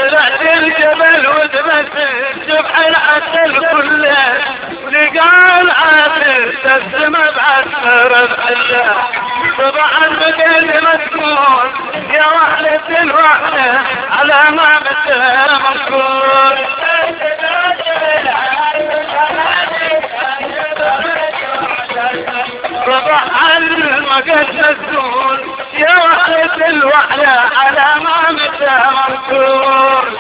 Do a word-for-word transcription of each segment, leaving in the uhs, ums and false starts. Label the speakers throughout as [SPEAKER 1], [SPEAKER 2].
[SPEAKER 1] طلعت الجبل وثبت الجبح العسل كله ولقى العسل تسمى بعسر بحله طبعا بقيت مسكون يا وحدة الوحدة على ما بسه مسكون طبعا المقد مسكون يا وحدة الوحدة على ما بسه مسكون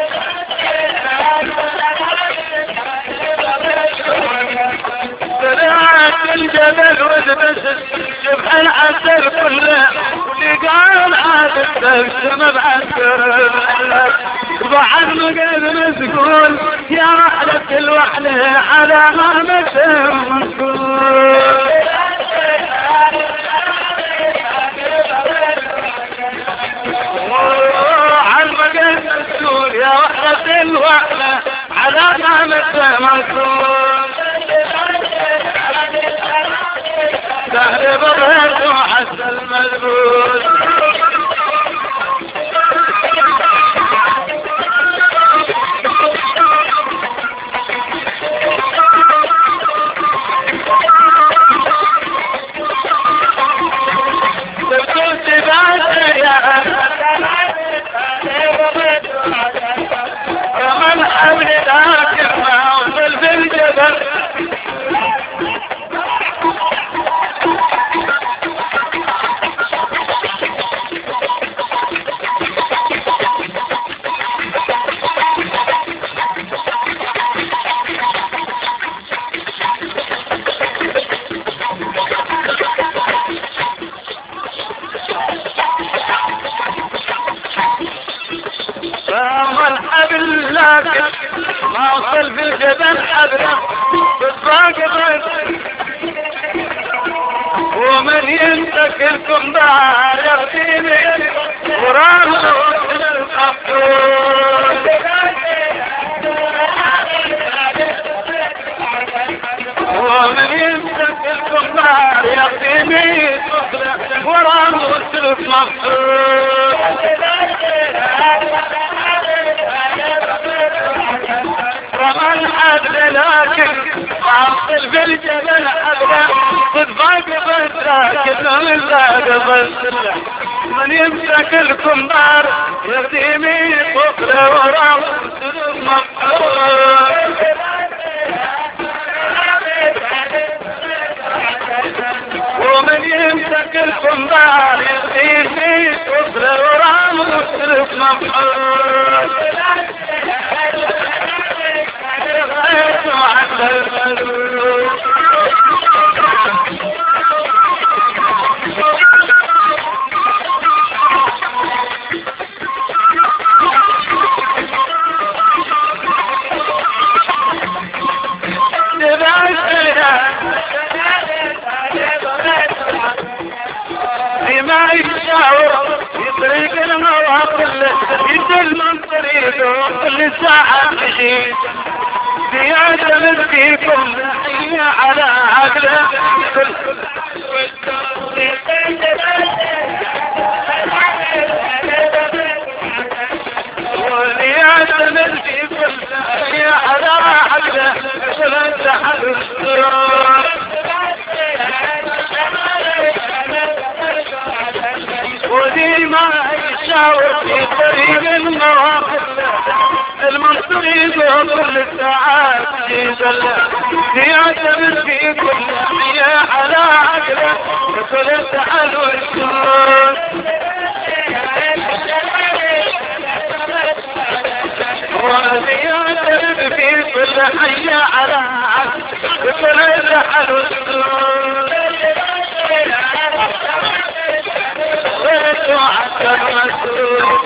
[SPEAKER 1] طلعت الجبل وثبت جبح العسل كله ولقى العسل تسمى بعسر طبعا مقد مسكون يا وحدة الوحدة على ما بسه مسكون يا وحدة الوحدة على ما بسه مسكون سهل بضهر وحس المذبوس تبكوت بعد يا رمى الحبل ذاك ما وصل في الجبل رمى الحبل لكن ما وصل في الجبل حبله بالضاقط ومن يمسك الكمبار يغتيني وراه الخطوط ومن يمسك الكمبار يغتيني وراه الخطوط رمى الحبل لكن وعصل في الجبل حبله صدفاق بس لكن من ذاق بس من يمسك الكمبار يغديمي طفله وراه مفعول ومن يمسك الكمبار يغديمي طفله وراه مفعول ما يشاور يطريق المواقل يدل من طريقه كل ساعة مشي زيادة فيكم نحية على عقله وزيادة فيكم نحية على عقله فلن تحل الصراط ودي ما يشاور في طريق المواقف المنصور يقول كل ساعات يزل يعتمد في كل حياة على عقله وكل تحلو الشرور ويعتمد في كل حياة على عقله وكل تحلو الشرور وعد المسرور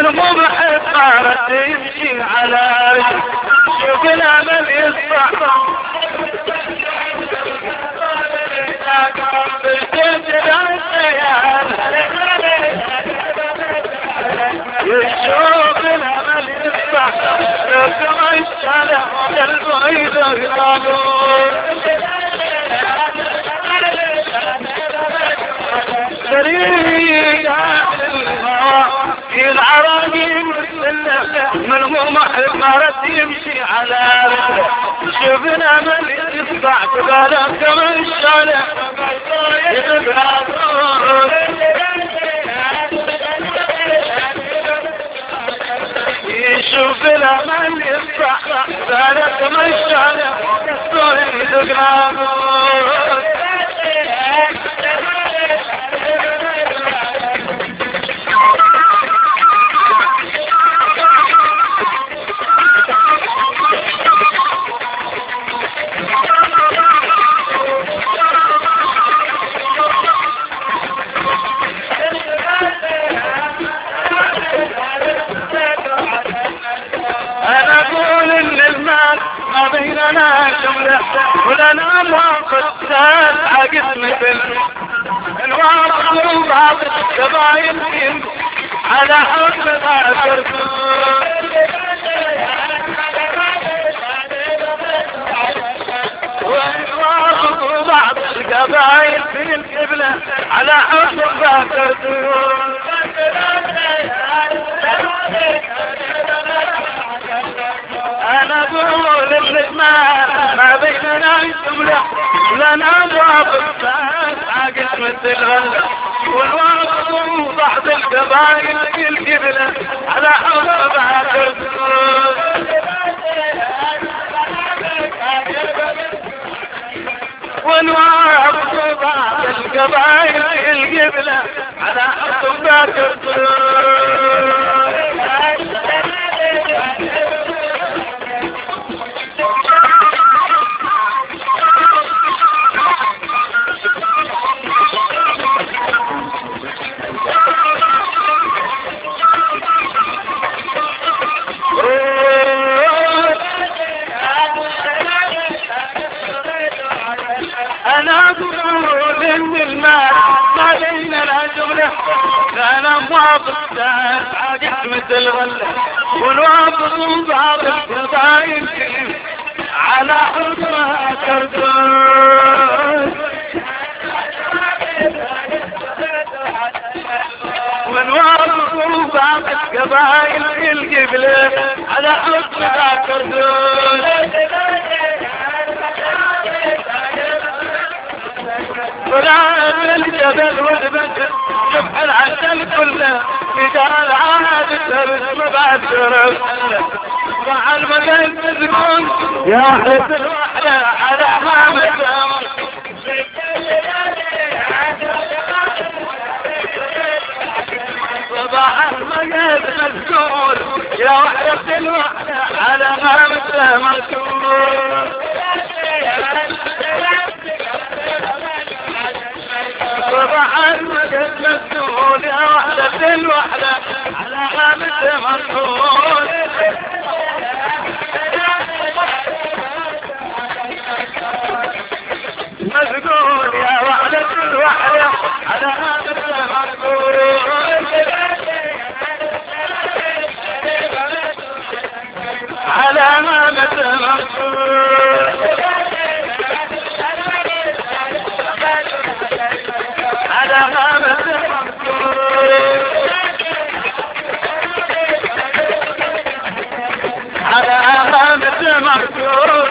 [SPEAKER 1] والمو محب صارت يمشي على رجل شوف الامل يصبح يشوف الامل يصبح كما الشارع البعيد يغرقون العراقي من هو محب مرت يمشي على رجله شوفنا من يصبح كبالا كما الشارع يغرقون يشوف الامل يصبح كبالا كما الشارع يغرقون بيننا جملة ولنا موقف سال عقد مثل الواقع وبعض القبائل على حب ذاكر والواقع وبعض القبائل في القبلة على حب ذاكر أنا أقول الرحمن ما بيننا جملة لنا ضابط عاقل مثل غلة والواقع بعض القبائل في القبلة على حب عاقل والواقع بعض القبائل في القبلة على حب عاقل أنا أقول إن المال ما بيننا جملة أنا موافق عاقد مثل غلة والوافق بعض القبائل على حكمها كردون والوافق بعض القبائل في القبلة على حكمها كردون طلع الجبل والبدر شبح العسل كله رجال عاد السبس مبعد شرف مع المدن تسكن يا حس الوحدة على أمام الزمر صباح المجد مسكون يا وحدة الوحدة على أمام الزمر صباح المجد مسكون يا وحدة الوحدة على أمام الزمر مسكون يا وحدة الوحدة على أمام الزمر على أمام الزمر على أمام الزمر على أمام الزمر